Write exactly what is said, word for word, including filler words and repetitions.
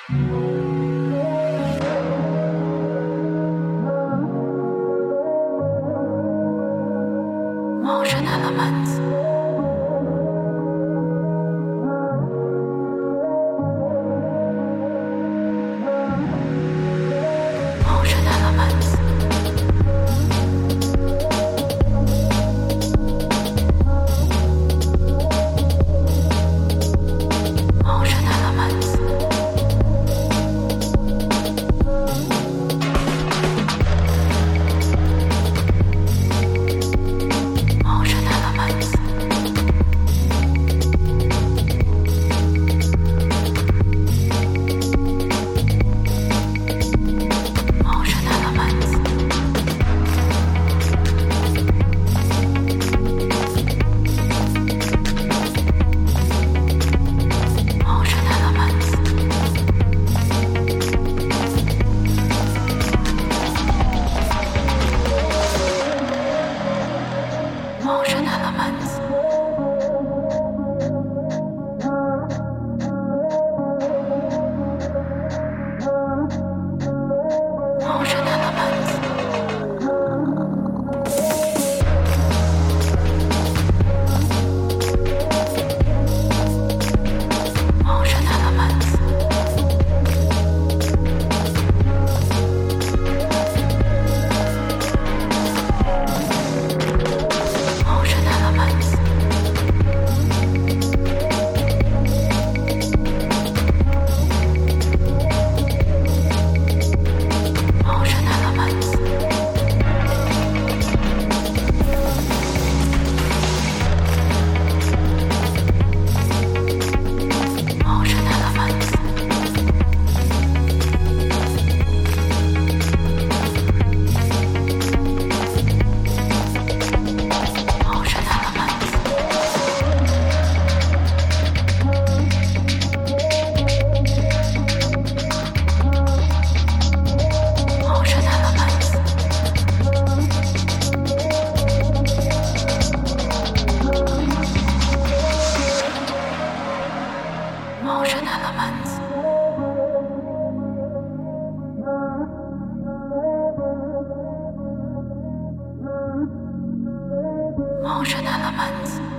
Emotional elements. Emotional elements. Emotional elements. Emotional elements. Emotional elements. Emotional elements. Emotional elements. Emotional elements. Emotional elements. Emotional elements. Emotional elements. Emotional elements. Emotional elements. Emotional elements. Emotional elements. Emotional elements.